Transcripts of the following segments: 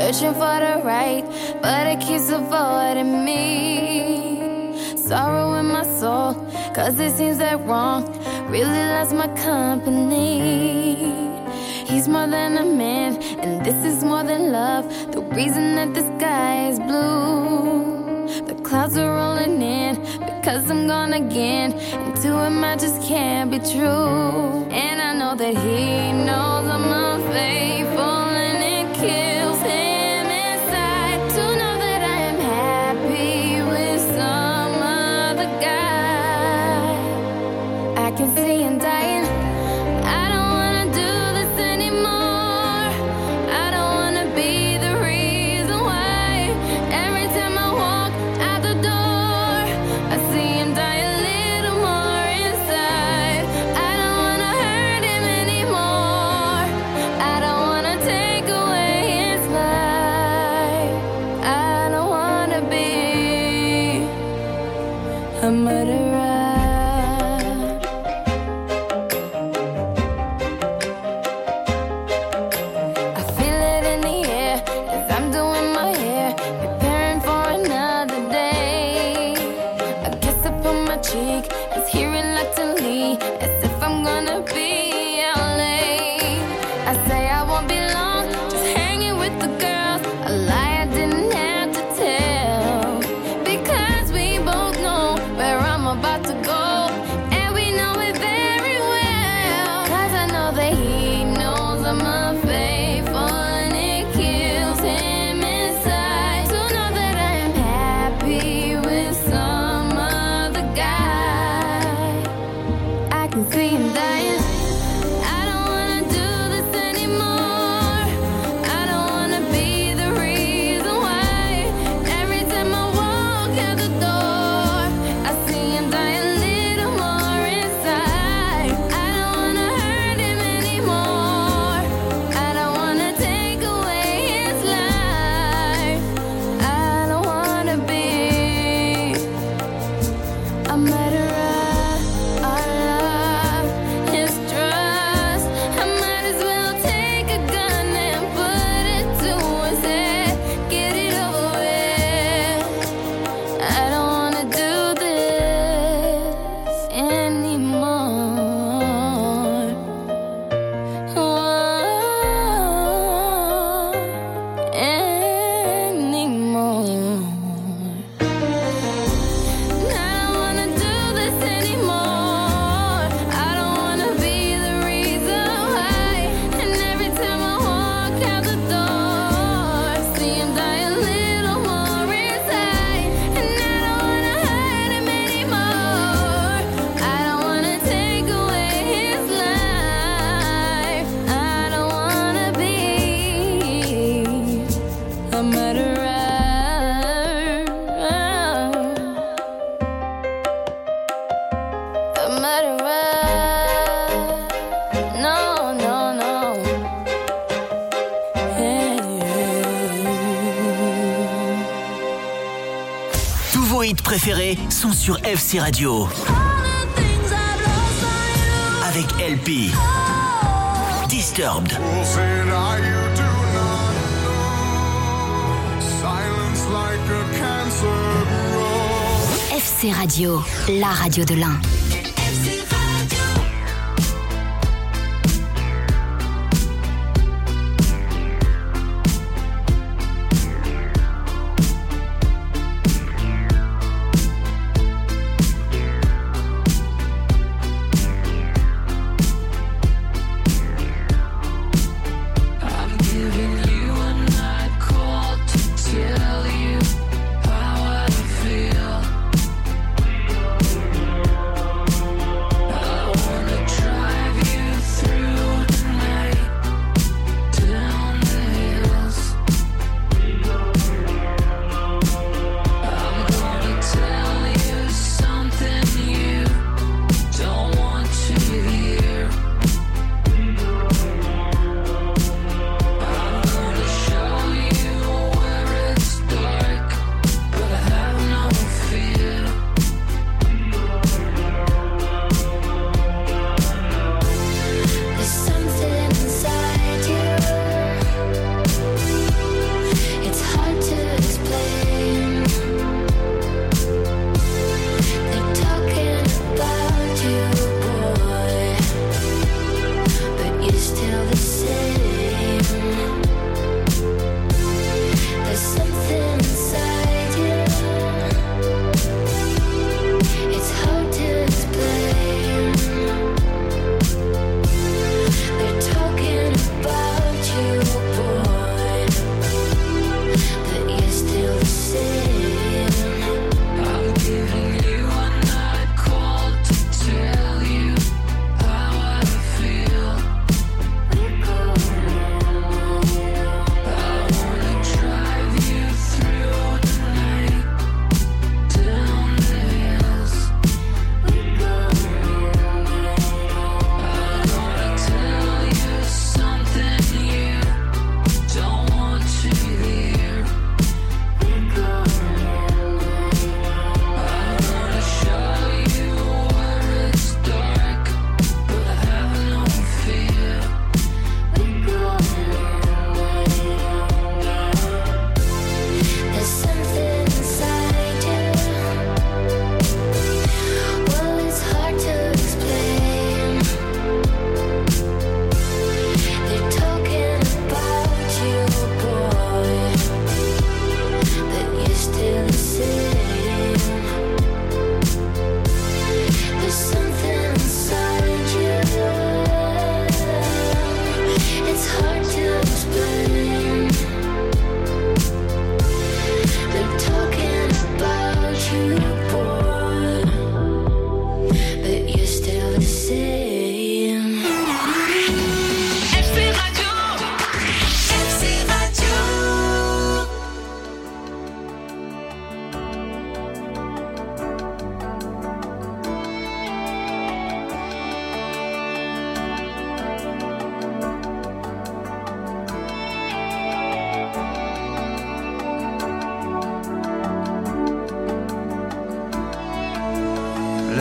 searching for the right, but it keeps avoiding me. Sorrow in my soul, cause it seems that wrong really loves my company. He's more than a man, and this is more than love. The reason that the sky is blue, the clouds are rolling in, because I'm gone again, and to him I just can't be true. And I know that he knows I'm unfaithful, and it kills him inside to know that I am happy with some other guy. I can see him dying. I don't wanna do this anymore. I don't wanna be the reason why. Every time I walk out the door, I see him die a little more inside. I don't wanna hurt him anymore. I don't wanna take away his life. I don't wanna be a murderer. I feel it in the air as I'm doing my hair, preparing for another day. A kiss upon my cheek is here reluctantly, as if I'm gonna be out late. I say I won't be long, just hanging with the girls. A lie I didn't have to tell, because we both know where I'm about to go, and we know it very well. Cause I know that he knows I'm unfaithful, and it kills him inside to know that I am happy with some other guy. I can see him dying. I don't wanna do this anymore. I don't wanna be the reason why. Every time I walk out the door, I see him die a little more inside. I don't wanna hurt him anymore. I don't wanna take away his life. I don't wanna be a murderer. Our love is trust. I might as well take a gun and put it to his head. Get it over with. I don't wanna do this anymore. Anymore. I don't wanna do this anymore. I don't wanna be the reason why. And every time I walk out the door, see him die a little more inside. And I don't wanna hurt him anymore. I don't wanna take away his life. I don't wanna be a murderer. A murderer. No, no, no. Tous vos hits préférés sont sur FC Radio. Avec LP. Disturbed. FC Radio, la radio de l'Ain. I'm giving you a night call to tell you how I feel.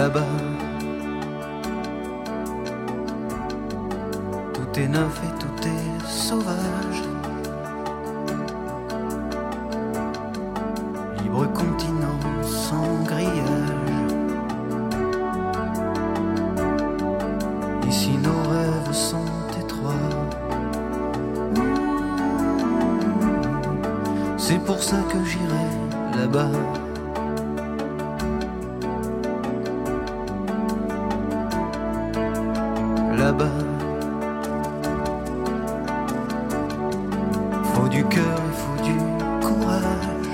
là-bas, tout est neuf et tout est sauvage. Libre continent sans grillage. Ici nos rêves sont étroits. C'est pour ça que j'irai là-bas. Là-bas, faut du cœur et faut du courage.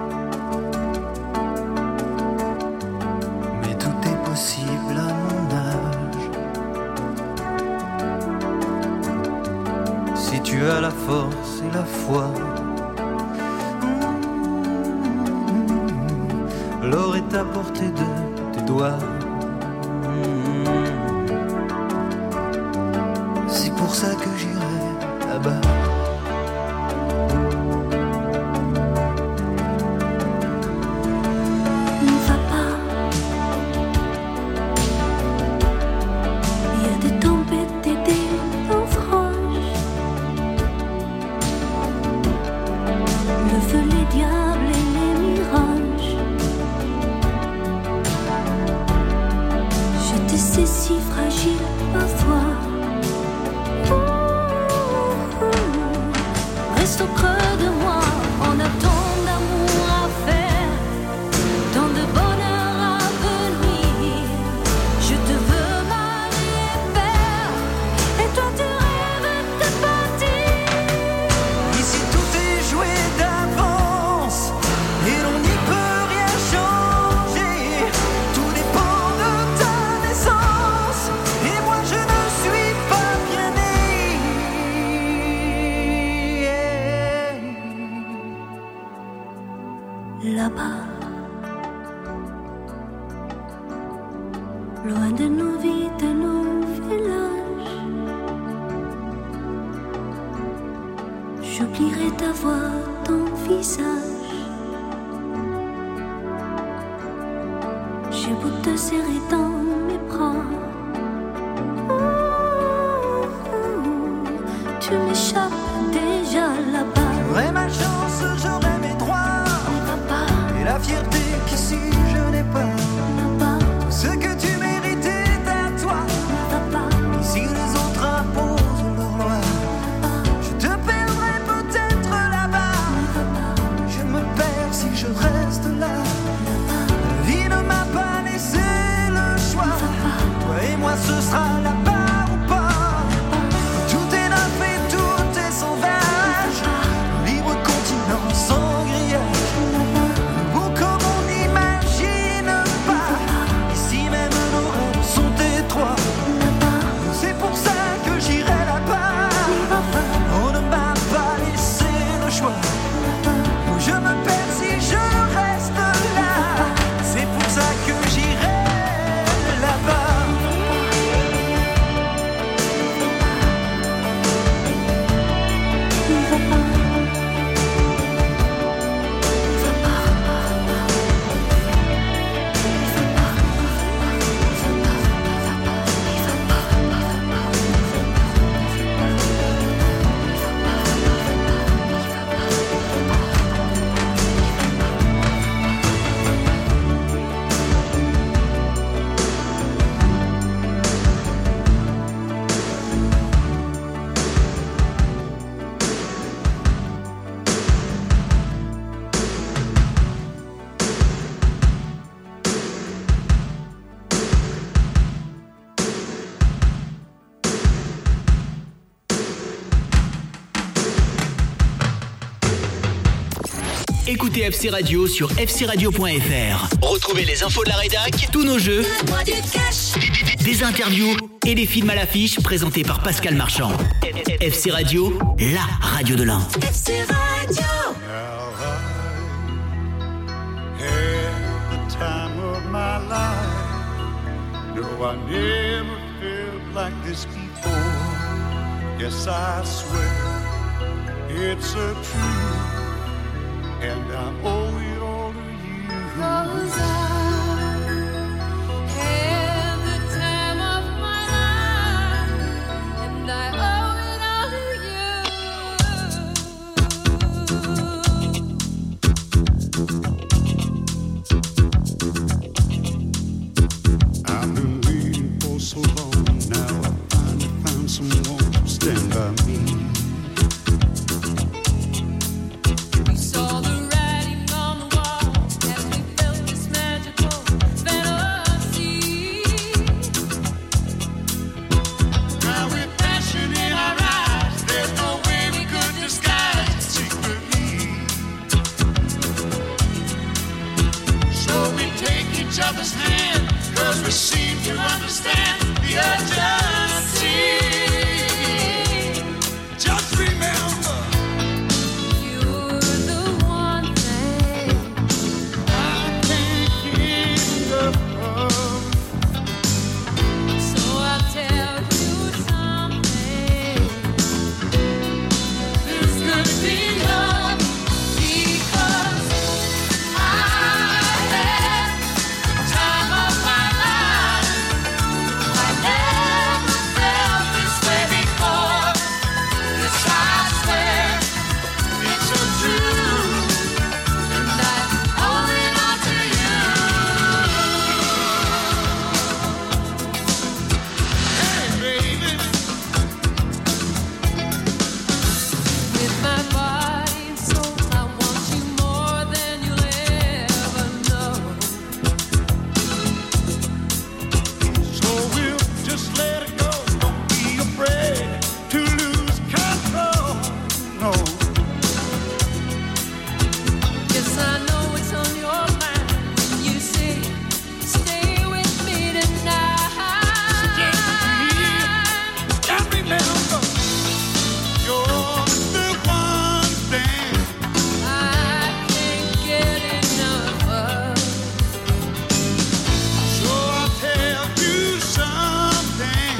Mais tout est possible à mon âge. Si tu as la force et la foi, l'or est à portée de tes doigts. C'est pour ça que j'irai là-bas. Ne va pas. Il y a des tempêtes et des naufrages. Le feu, les diables et les mirages. Je te sais si fragile parfois. Reste au creux de moi, on a tant d'amour à faire, tant de bonheur à venir. Je te veux mari et père, et toi tu rêves de partir. Ici tout est joué d'avance, et l'on n'y peut rien changer. Tout dépend de ta naissance, et moi je ne suis pas bien né. Là-bas, loin de nos vies, de nos villages, j'oublierai ta voix, ton visage. J'ai beau te serrer dans mes bras, tu m'échappes déjà là-bas. J'aurais ma chance, j'aurais mes droits, Papa, et la fierté qu'ici je n'ai pas. là-bas, Ce que tu mérites est à toi. papa, Ici les autres imposent leurs lois. Je te perdrai peut-être là-bas. Je me perds si je reste là. La vie ne m'a pas laissé le choix. Toi et moi ce sera là-bas ou pas. Tout est neuf et tout est sauvage. Libre continent sans grillage. Beau comme on n'imagine pas. Ici même nos rêves sont étroits. C'est pour ça que j'irai là-bas. On ne m'a pas laissé le choix. Je me perds si je reste là. C'est pour ça que j'irai là-bas. Écoutez FC Radio sur fcradio.fr. Retrouvez les infos de la rédac, tous nos jeux, des interviews et des films à l'affiche présentés par Pascal Marchand. FC Radio, la radio de l'Ain. FC Radio. Had the time of my life. No, I never felt like this before. Yes, I swear it's a truth, and I owe it all to you. 'Cause I each other's hand, 'cause we seem to understand the urgency. Just remember, You're the one thing I can't keep up. So I'll tell you something. This could be love, because I had the time of my life. I never felt this way before. Yes, I swear it's so true, and I'm holding on to you. Hey, baby. With my body and soul, I want you more than you'll ever know. So we'll just let it go. Don't be afraid to lose control. No, Yes, I know it's on your mind when you say, stay with me tonight. just remember, you're the one thing I can't get enough of. So I'll tell you something.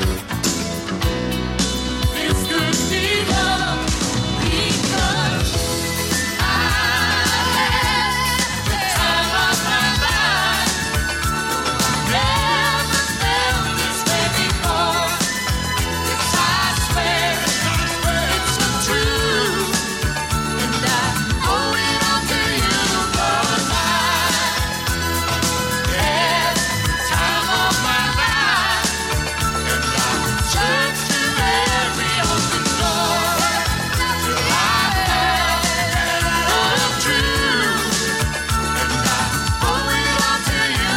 This could be love, because I had the time of my life. Never felt this way before. Yes, I swear it's so true, and I'm holding on to you, 'cause I had the time of my life, and I searched through every open door till I found love true, and I'm holding on to you.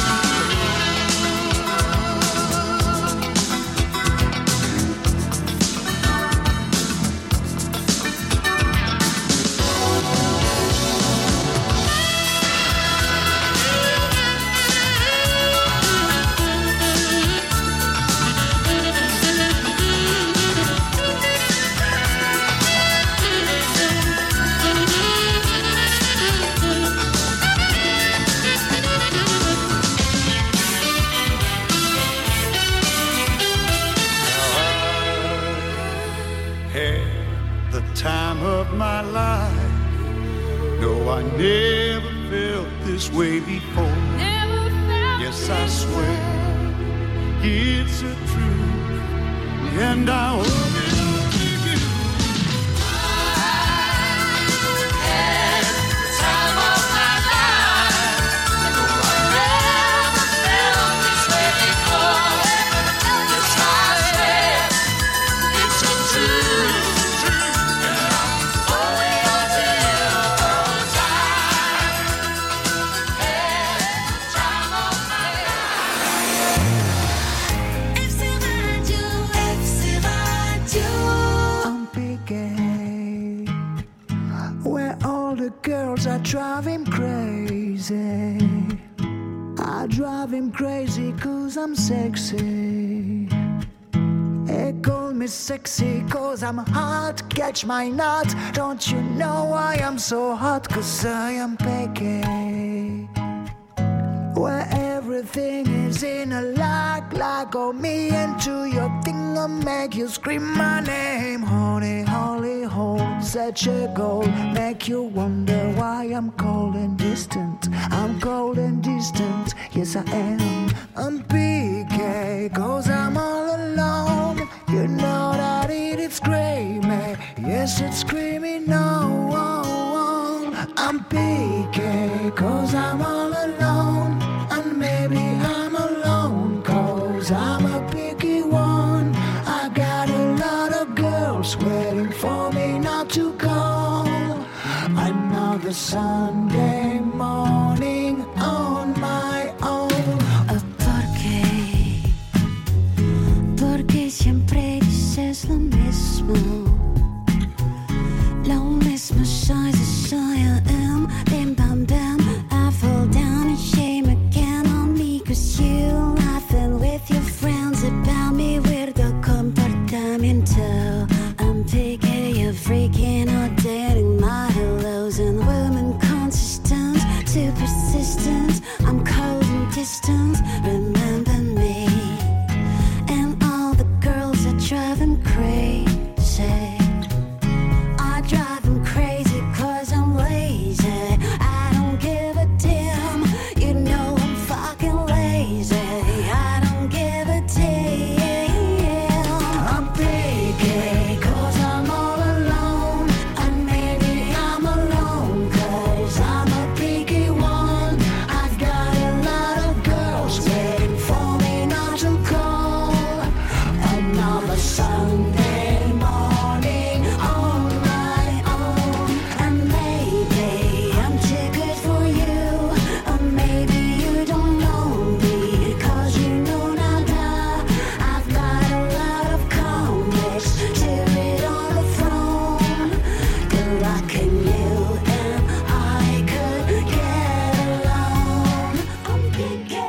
Had the time of my life. No, I never felt this way before. Never felt Yes, I swear it's a truth, and I owe it to you. Had the time of my life. No, I never felt this way before. Yes, I swear it's so true, and I owe it all to you, 'cause I had the time of my life. FC Radio. I'm Piqué, where all the girls are driving crazy. I drive him crazy 'cause I'm sexy. They call me sexy 'cause I'm hot. Catch my nut. Don't you know I am so hot? 'Cause I am Piqué, where everything is in a like on me into your thing. I'll make you scream my name. Honey, holy hole, such a goal. Make you wonder why I'm cold and distant. I'm cold and distant, yes I am. I'm Piqué, 'cause I'm all alone. You know that it's screaming, yes it's screaming no. I'm Piqué, 'cause I'm all alone. And maybe I'm alone 'cause I'm a picky one. I got a lot of girls waiting for me not to call. Another Sunday morning on my own. ¿Por qué? Porque siempre dices lo mismo. Lo mismo soy, I am. Bim bam bam, I fall down. persistent. I'm cold and distant. Remember me. And all the girls are driving crazy. I drive them crazy 'cause I'm lazy. I don't give a damn. You know I'm fucking lazy. I don't give a damn. I'm picky 'cause I'm all alone. And maybe I'm alone 'cause I'm a picky one. I've got a lot of girls waiting for me not to call. Another Sunday morning on my own. And maybe I'm too good for you. Or maybe you don't know me 'cause you know nada. I've got a lot of comics to read on the throne. Good luck in you and I could get along. I'm picky.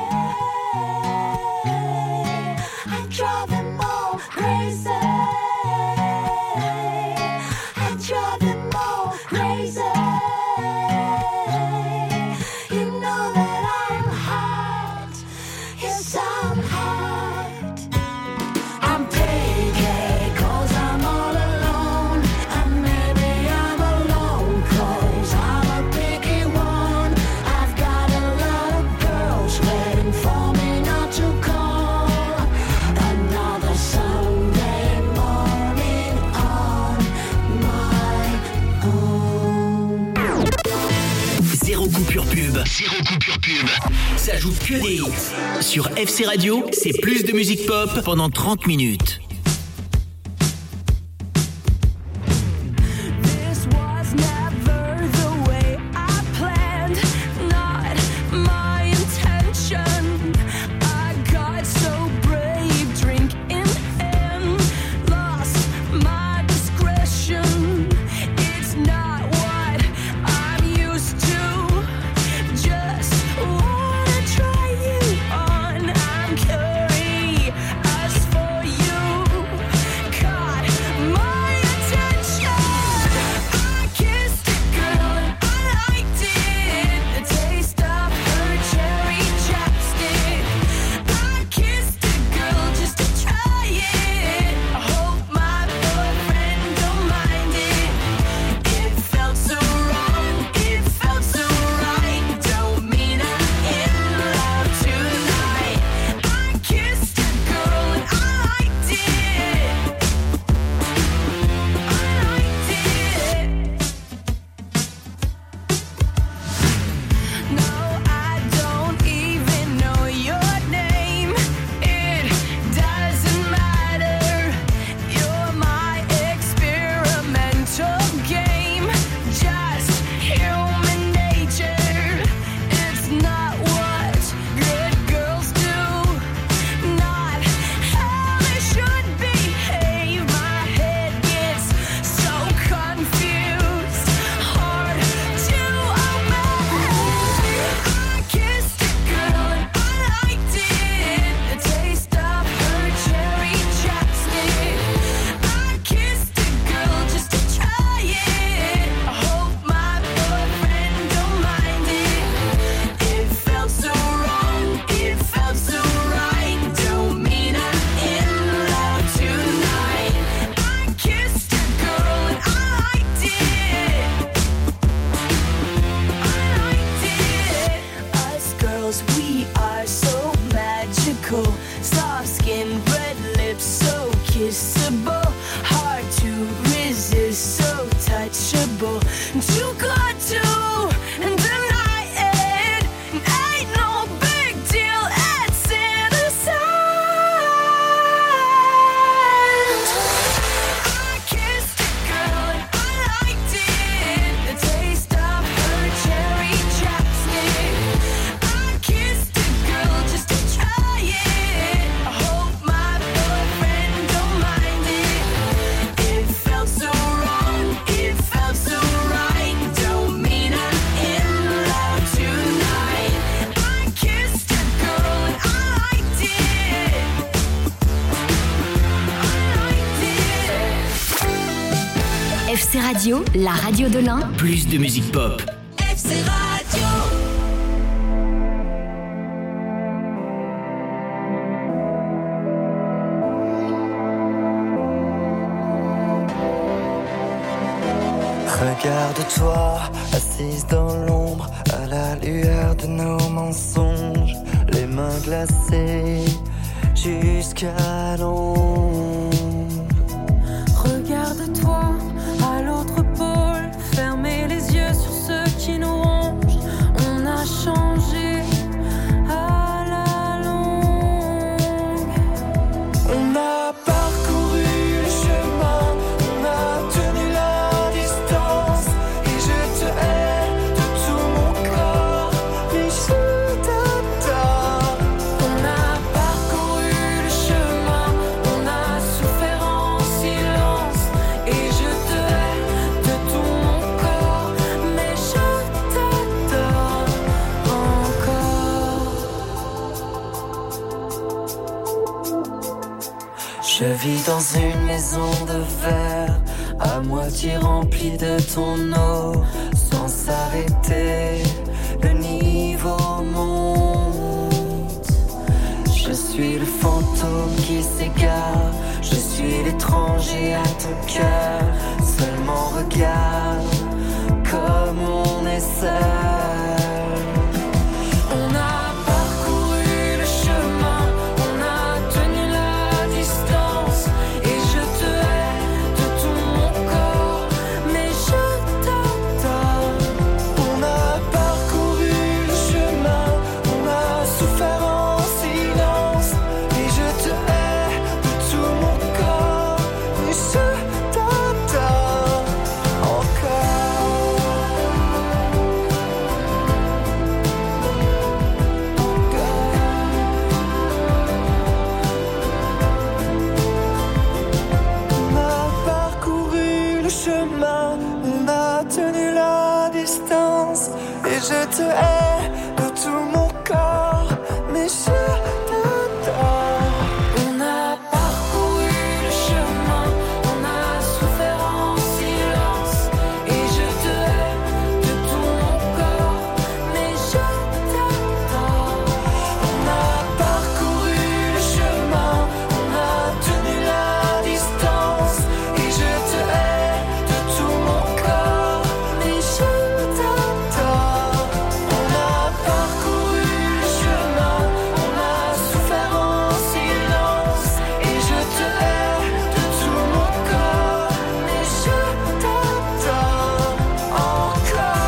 I drive them all crazy. I drive them all crazy. You know that I'm hot. Yes, I'm hot. I'm picky 'cause I'm all alone. And maybe I'm alone 'cause I'm a picky one. I've got a lot of girls waiting for me not to call. Another Sunday morning on my own. Zéro coupure pub. Zéro coupure pub. Ça joue que des hits. Sur FC Radio, c'est plus de musique pop pendant 30 minutes. This was never the way I planned, not my intention. I got so brave, drink in hand, lost my discretion. It's not what I'm used to. Just wanna try you on. I'm curious for you. Caught my attention. I kissed a girl and I liked it. The taste of her cherry chapstick. I kissed a girl just to try it. I hope my boyfriend don't mind it. It felt so wrong, it felt so right. Don't mean I'm in love tonight. I kissed a girl and I liked it. I liked it. No, I don't even know your name. It doesn't matter. You're my experimental game. Just human nature. It's not what good girls do. Not how they should behave. My head gets so confused. Hard to obey. I kissed a girl and I liked it. The taste of her cherry chapstick. I kissed a girl just to try it. I hope my boyfriend don't mind it. It felt so wrong, it felt so right. Don't mean I'm in love tonight. I kissed a girl and I liked it. I liked it. Us girls, we are so magical. Soft skin, red lips, so kissable. Hard to resist, so touchable. Too good to deny it. Ain't no big deal, it's innocent. I kissed a girl and I liked it. The taste of her cherry chapstick. I kissed a girl just to try it. I hope my boyfriend don't mind it. It felt so wrong, it felt so right. Don't mean I'm in love tonight. I kissed a girl and I liked it. I liked it. FC Radio, la radio de l'Ain. Plus de musique pop. FC Radio. Regarde-toi, assise dans l'ombre, à la lueur de nos mensonges, les mains glacées jusqu'à l'ombre. Regarde-toi à l'autre pôle, fermez les yeux sur ceux qui nous rongent. On a changé à la longue. On a parcouru le chemin, on a tenu la distance, et je te hais de tout mon corps, mais je t'adore. On a parcouru le chemin, on a souffert en silence, et je te hais de tout mon corps, mais je t'adore encore. Je vis dans une maison de verre, à moitié remplie de ton eau, sans s'arrêter, le niveau monte. Je suis le fantôme qui s'égare, je suis l'étranger à ton cœur. Seulement regarde comme on est seul. On a parcouru le chemin, on a tenu la distance, et je te hais de tout mon corps, mais je t'adore. On a parcouru le chemin, on a souffert en silence, et je te hais de tout mon corps, mais je t'adore encore. On a parcouru le chemin, on a tenu la distance, et je te hais de tout mon corps, mais je t'adore. On a parcouru le chemin, on a souffert en silence, et je te hais de tout mon corps, mais je t'adore. On a parcouru le chemin, on a tenu la distance, et je te hais de tout mon corps, mais je t'adore. On a parcouru le chemin, on a souffert en silence, et je te hais de tout mon corps, mais je t'adore encore,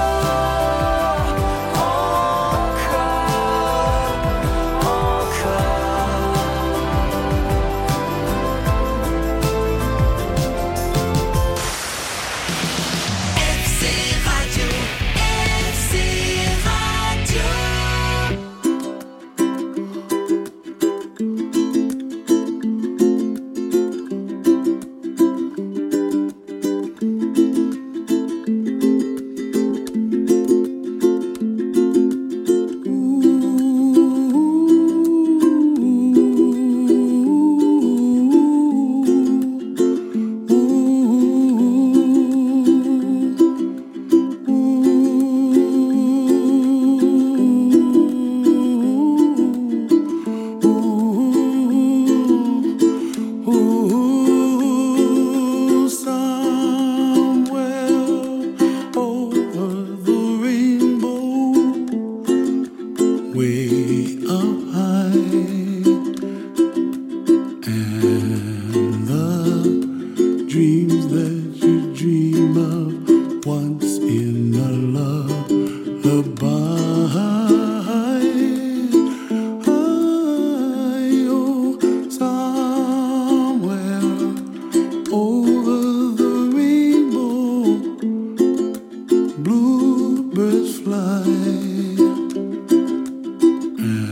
FC Radio, FC Radio. Bluebirds fly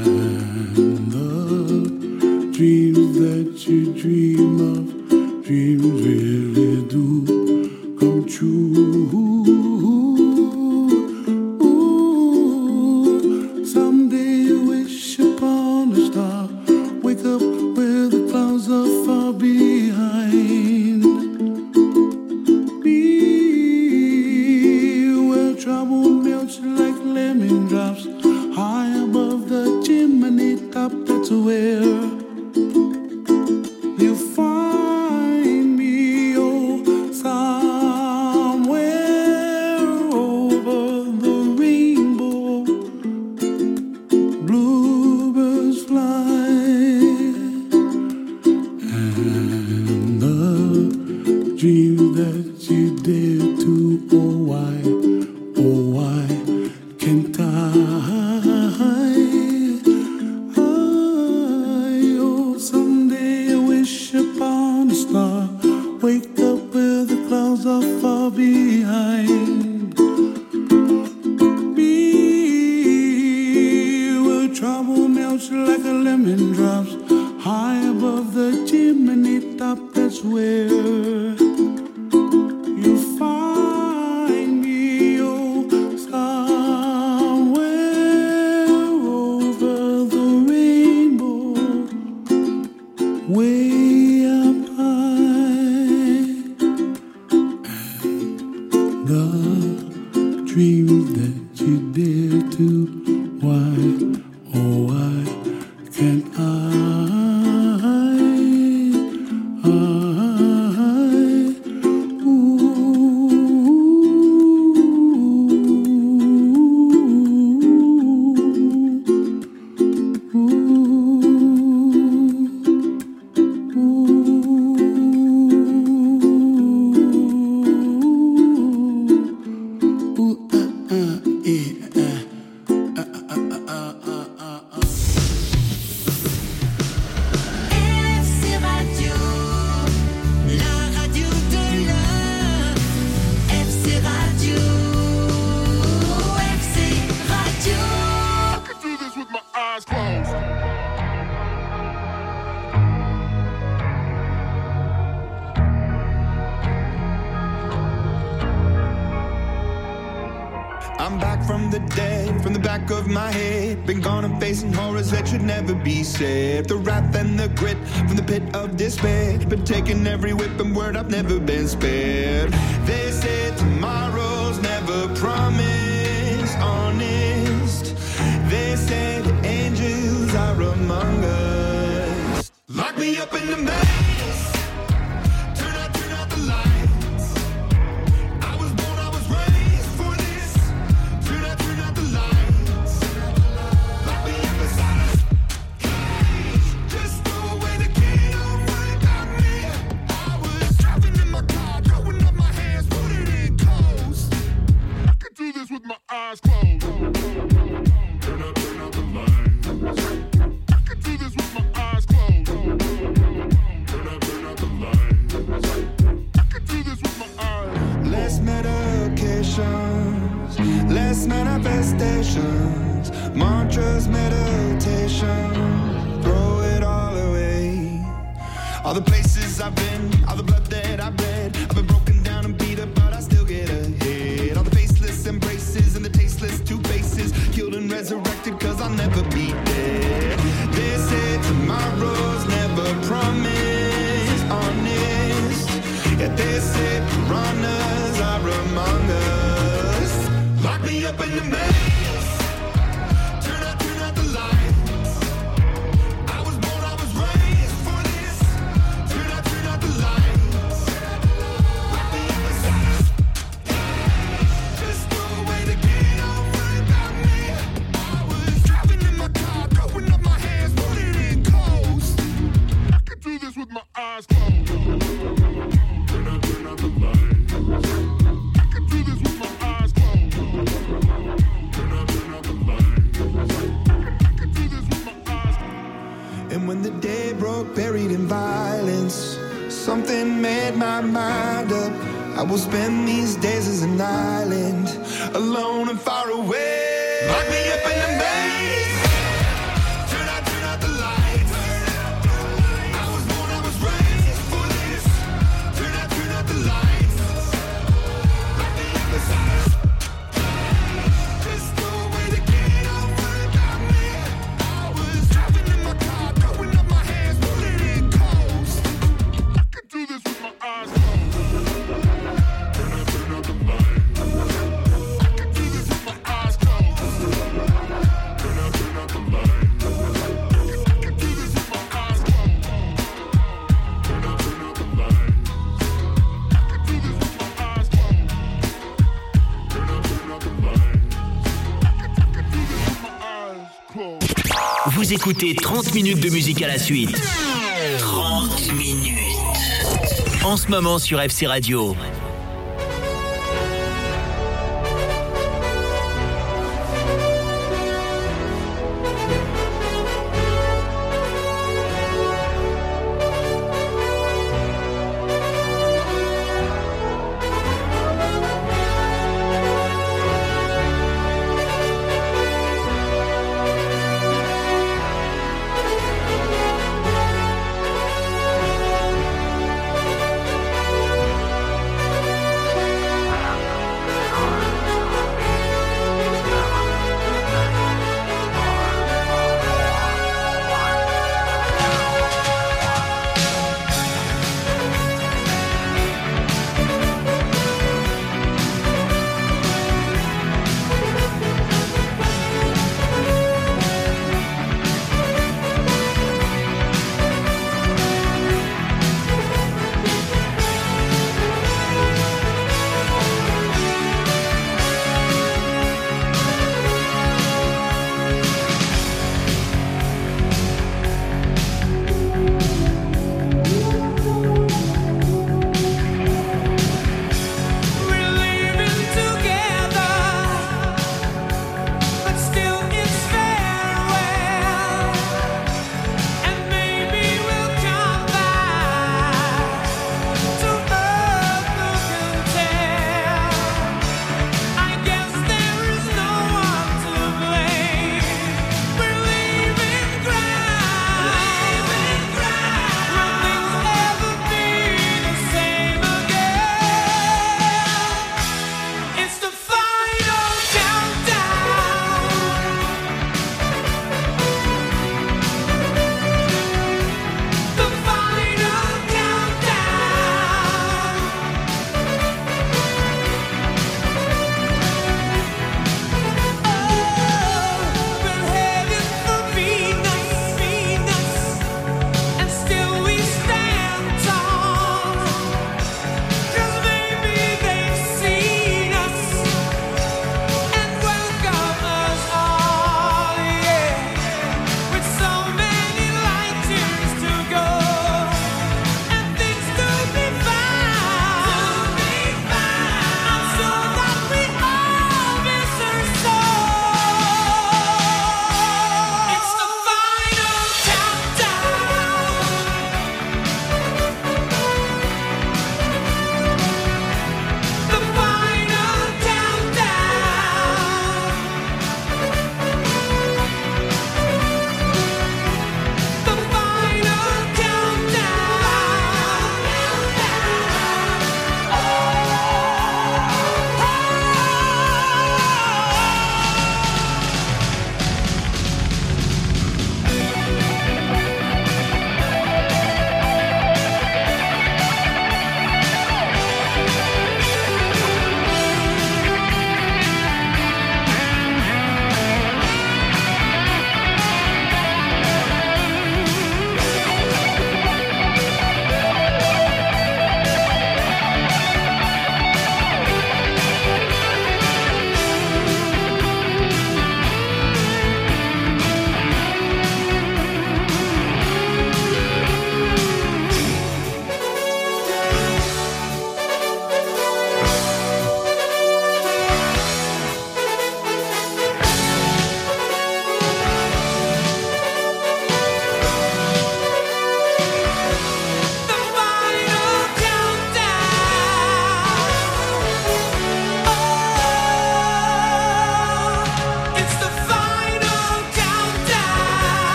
is where you find me, oh, somewhere over the rainbow, way up high. And the dreams that you dare to, why, oh, why can't I? I'm back from the dead, from the back of my head. Been gone and facing horrors that should never be said. The wrath and the grit from the pit of despair. Been taking every whip and word, I've never been spared. They said tomorrow's never promised, honest. They said angels are among us. Lock me up in the maze. Turn out the lights. I was born, I was raised for this. Turn out the lights. Lock me up inside a cage. Just throw away the key, don't worry about me. I was driving in my car, throwing up my hands, put it in coast. I could do this with my eyes closed. Turn out the lights. I could do this with my eyes closed. Turn out the lights. I could do this with my eyes. Less medications, less manifestations, mantras, meditation, throw it all away. All the places I've been, all the blood that I've bled, I've been broken down and beat up, but I still get ahead. All the faceless embraces and the tasteless two faces, killed and resurrected, cause I'll never be dead. They said tomorrow's never promised, honest. Yet they said piranhas are among us. Lock me up in the maze. Turn out the lights. I was born, I was raised for this. Turn out the lights. Lock me up inside a cage. Just throw away the key, don't worry about me. I was driving in my car, throwing up my hands, put it in coast. I could do this with my eyes closed. Turn out the lights. I could do this with my eyes closed. Turn out the lights. I could do this with my eyes closed. And when the day broke, buried in violence, something made my mind up. I will spend these days as an island, alone and far away. Lock me up in the maze. Turn out the lights. I was born, I was raised for this. Turn out the lights. Lock me up inside a cage. Just throw away the key, don't worry about me. I was driving in my car, throwing up my hands, put it in coast. I could do this with my eyes closed. Turn out the lights. I could do this with my eyes closed. Turn out the lights. I could do this with my eyes closed. Turn out the lights. I could do this with my eyes closed. Turn out the lights. I could do this with my eyes closed. Vous écoutez 30 minutes de musique à la suite. 30 minutes. En ce moment sur FC Radio.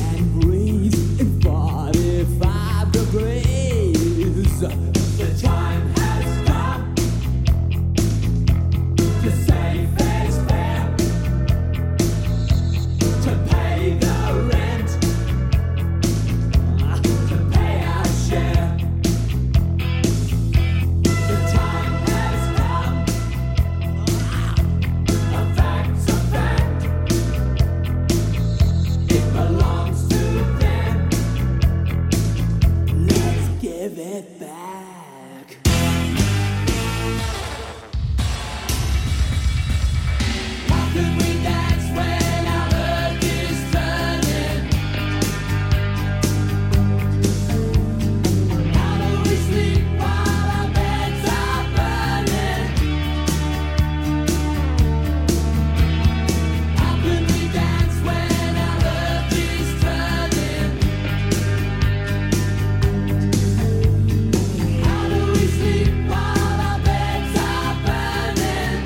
can breathe in 45 degrees. The time has come to say fair's fair, to pay the rent, to pay our share. The time has come, a fact's a fact, it belongs to them. Let's give it back. How can we dance when our earth is turning? How do we sleep while our beds are burning? How can we dance when our earth is turning? How do we sleep while our beds are burning?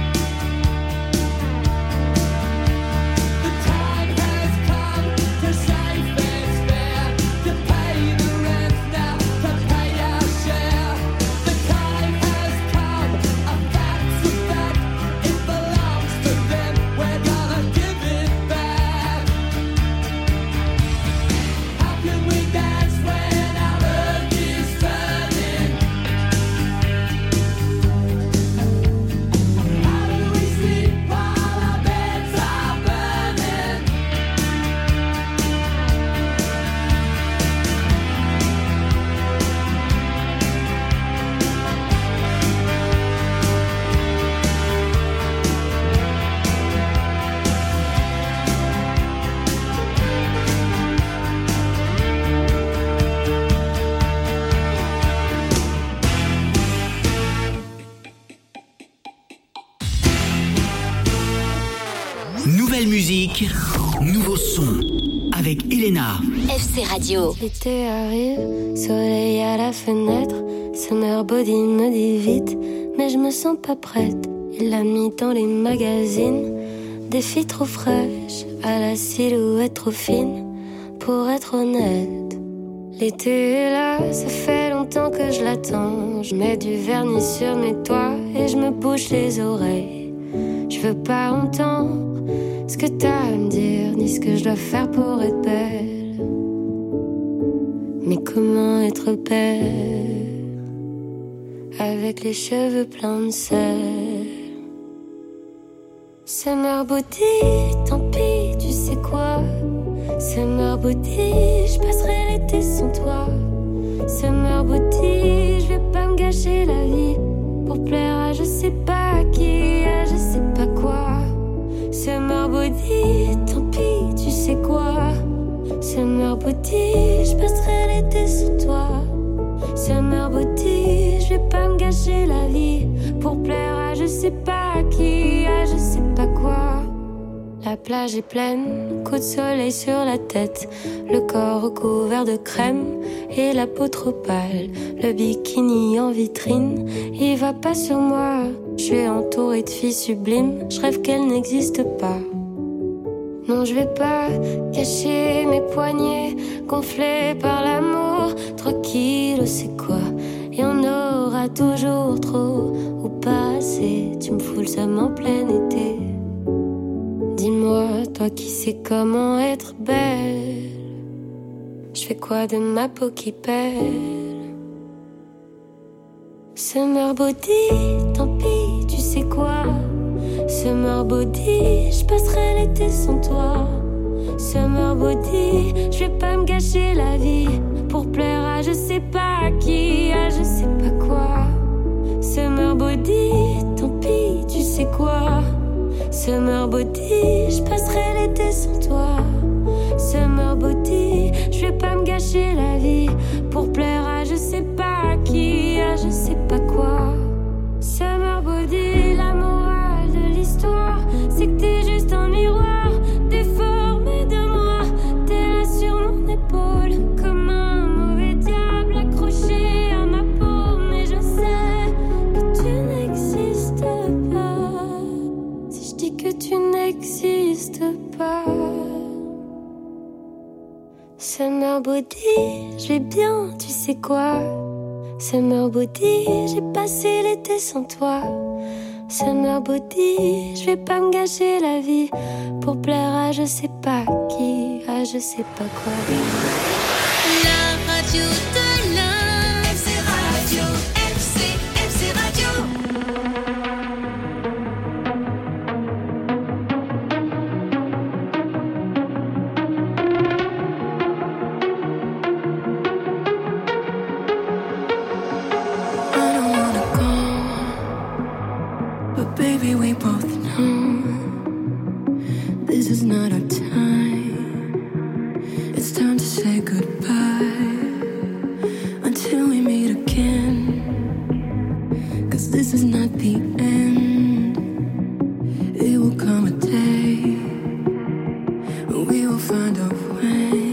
The time has come to say fair's fair, to pay the rent now, to pay our share. The time has come, a fact's a fact, it belongs to them, we're gonna give it back. How can we dance when our earth is turning? How do we sleep while our beds are burning? Nouvelle musique, nouveau son. Avec Elena. FC Radio. L'été arrive, soleil à la fenêtre. Summer body me dit vite, mais je me sens pas prête. Il l'a mis dans les magazines. Des filles trop fraîches, à la silhouette trop fine. Pour être honnête, l'été est là, ça fait longtemps que je l'attends. Je mets du vernis sur mes doigts et je me bouche les oreilles. Je veux pas entendre ce que t'as à me dire, ni ce que je dois faire pour être belle. Mais comment être belle avec les cheveux pleins de sel? Summer body, tant pis, tu sais quoi? Summer body, je passerai l'été sans toi. Summer body, je vais pas me gâcher la vie pour plaire à je sais pas qui, à je sais pas quoi. Summer body, tant pis, tu sais quoi? Summer body, je passerai l'été sans toi. Summer body, je vais pas me gâcher la vie pour plaire à je sais pas qui, à je sais pas quoi. La plage est pleine, coup de soleil sur la tête, le corps recouvert de crème et la peau trop pâle. Le bikini en vitrine, il va pas sur moi. Je suis entourée de filles sublimes, je rêve qu'elles n'existent pas. Non, je vais pas cacher mes poignets gonflés par l'amour. 3 kilos, c'est quoi? Et on aura toujours trop ou pas assez. Tu me fous le seum en plein été. Dis-moi, toi qui sais comment être belle, je fais quoi de ma peau qui pèle? Summer body, tant pis, tu sais quoi? Summer body, je passerai l'été sans toi. Summer body, je vais pas me gâcher la vie pour plaire à je sais pas qui, à je sais pas quoi. Summer body, tant pis, tu sais quoi? Summer body, je passerai l'été sans toi. Summer body, je vais pas me gâcher la vie pour plaire à je sais pas qui, à je sais pas quoi. Summer body, la morale de l'histoire, c'est que t'es juste un miroir déformé de moi. T'es là sur mon épaule comme un mauvais diable accroché à ma peau. Mais je sais que tu n'existes pas. Si je dis que tu n'existes pas, Summer body, je vais bien, tu sais quoi. Summer body, j'ai passé l'été sans toi. Summer body, je vais pas me gâcher la vie pour plaire à je sais pas qui, à je sais pas quoi. La radio de l'Inde. FC Radio, FC Radio. Baby, we both know this is not our time. It's time to say goodbye until we meet again. 'Cause this is not the end. It will come a day when we will find a way.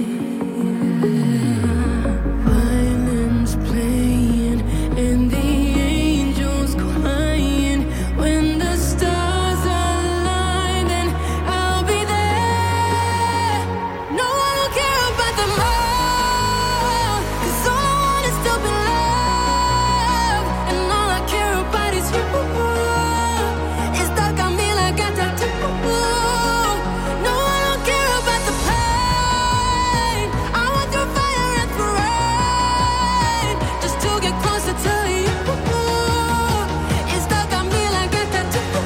Violins playing and the angels crying. When the stars align, then I'll be there. No, I don't care about the more, 'cause all I want is to be loved. And all I care about is you. It's stuck on me like a tattoo. No, I don't care about the pain. I want through fire and through rain, just to get closer to you. It's stuck on me like a tattoo.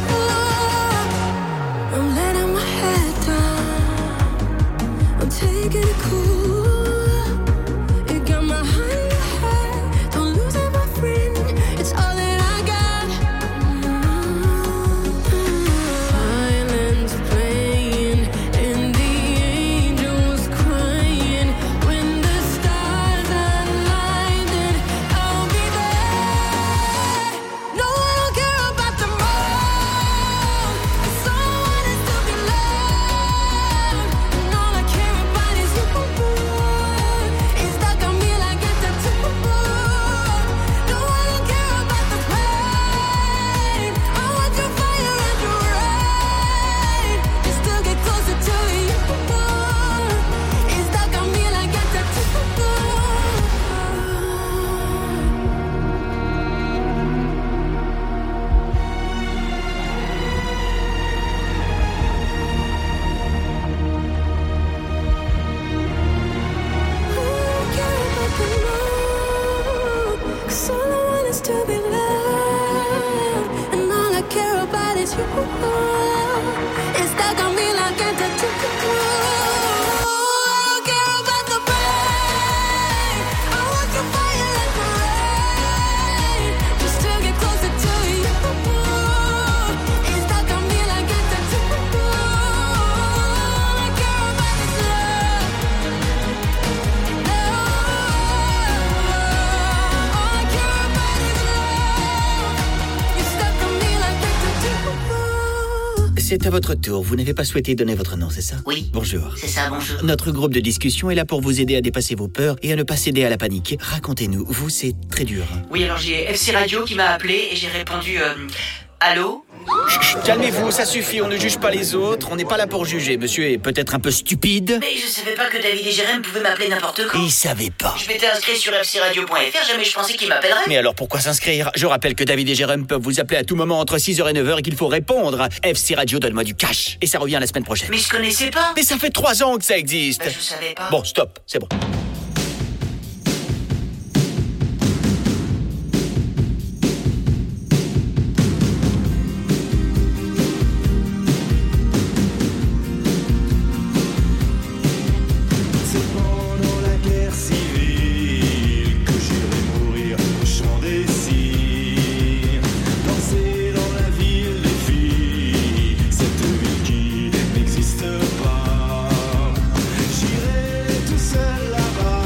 I'm letting my head down. I'm taking it cool. You got my heart in your head. Don't lose it, my friend. It's all that I got. Violins playing and the angels crying. When the stars align, then I'll be there. No, I don't care about tomorrow, 'cause all I want is to be loved. And all I care about is you. It's stuck on me like a tattoo. No, I don't care about the pain. I want through fire and through rain, just to get closer to you. It's stuck on me like a tattoo. Cause all I want is to be loved, and all I care about is you. It's stuck on me like a tattoo. I don't care about the pain. I want the fire and the rain, just to get closer to you. It's stuck on me like a tattoo. All I care about is love. All I care about is love. You're stuck on me like a tattoo. C'est à votre tour. Vous n'avez pas souhaité donner votre nom, c'est ça? Oui. Bonjour. C'est ça, bonjour. Notre groupe de discussion est là pour vous aider à dépasser vos peurs et à ne pas céder à la panique. Racontez-nous, vous, c'est très dur. Oui, alors j'ai FC Radio qui m'a appelé et j'ai répondu allô. Chut, calmez-vous, ça suffit, on ne juge pas les autres, on n'est pas là pour juger. Monsieur est peut-être un peu stupide. Mais je savais pas que David et Jérém pouvaient m'appeler n'importe quand. Il savait pas. Je m'étais inscrit sur fcradio.fr, jamais je pensais qu'ils m'appelleraient. Mais alors pourquoi s'inscrire? Je rappelle que David et Jérém peuvent vous appeler à tout moment entre 6h et 9h et qu'il faut répondre. FC Radio, donne-moi du cash. Et ça revient la semaine prochaine. Mais je connaissais pas. Mais ça fait 3 ans que ça existe. Bah, je savais pas. Bon, stop, c'est bon. C'est pendant la guerre civile que j'irai mourir au champ des cygnes. Danser dans la ville des filles, cette ville qui n'existe pas. J'irai tout seul là-bas.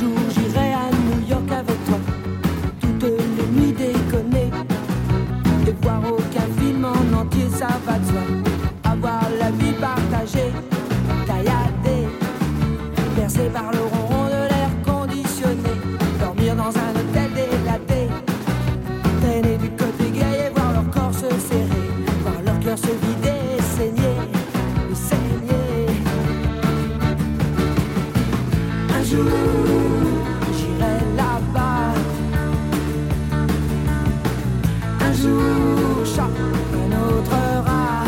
jour j'irai à New York avec toi, toutes les nuits déconner, et voir aucun film en entier, ça va de soi. Avoir la vie partagée, tailladée, bercée par le ronron de l'air conditionné, dormir dans un hôtel délaté, traîner du côté gay et voir leur corps se serrer, voir leur cœur se vider et saigner, saigner. Un jour, j'irai là-bas. Un jour, chat, un autre rat.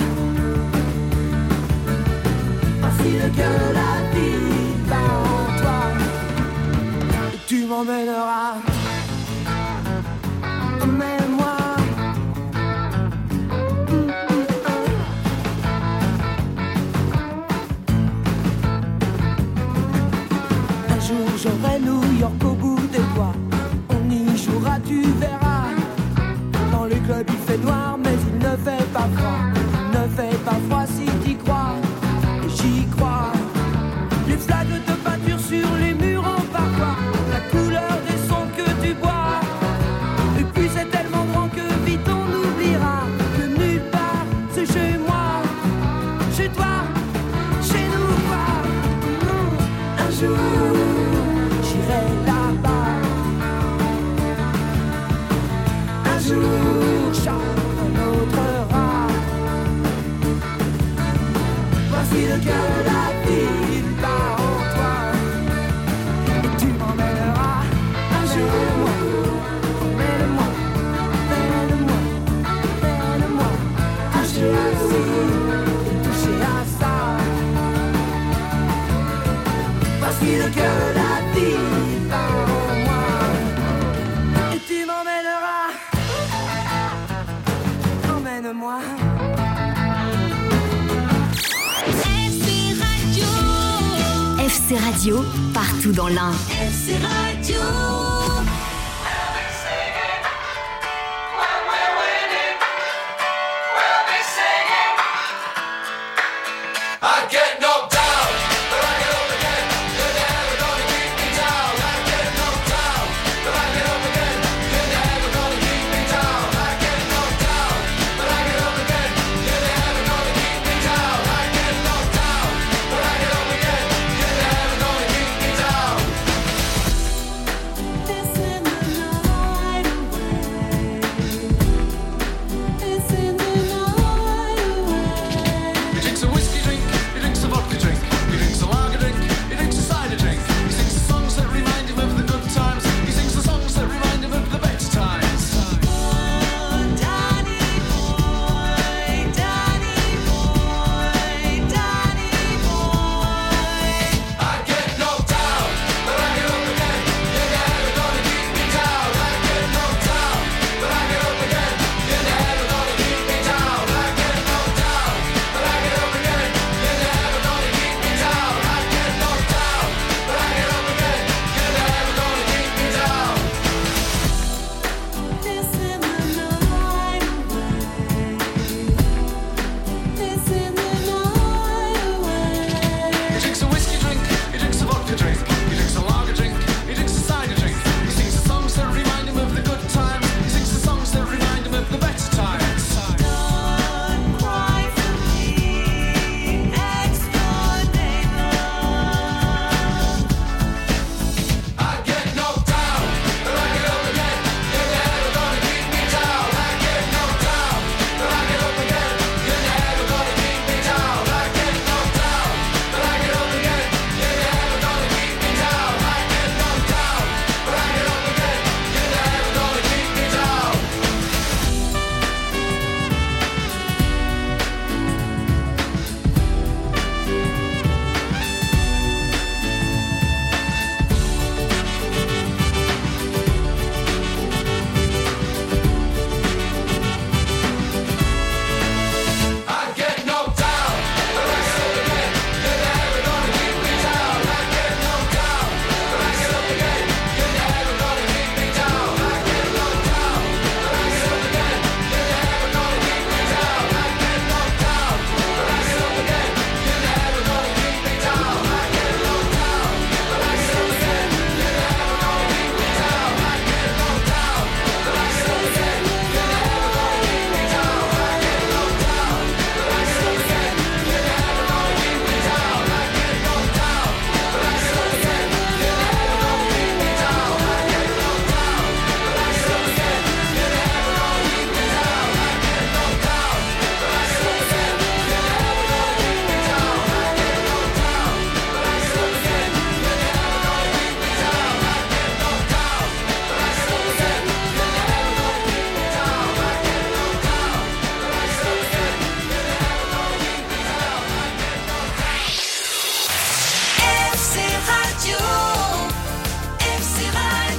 Voici le cœur de la vie bat en toi. Et tu m'emmèneras. Emmène-moi. Un jour j'aurai New York au bout des doigts. On y jouera, tu verras. Dans les clubs il fait noir mais il ne fait pas froid. Il ne fait pas froid si t'y crois. Et j'y crois. Les flaques de peinture sur les murs en parfois. La couleur des sons que tu bois. Et puis c'est tellement grand que vite on oubliera que nulle part c'est chez moi. Chez toi, chez nous quoi. Un jour j'irai là-bas. Un jour, chat, un autre rat. Voici le cœur de la ville bat en toi. Et tu m'emmèneras un jour. Emmène-moi, emmène-moi, emmène-moi. Toucher à ci et toucher à ça. Voici le cœur de la ville bat en moi. Et tu m'emmèneras. Emmène-moi. FC Radio, partout dans l'Ain. FC Radio.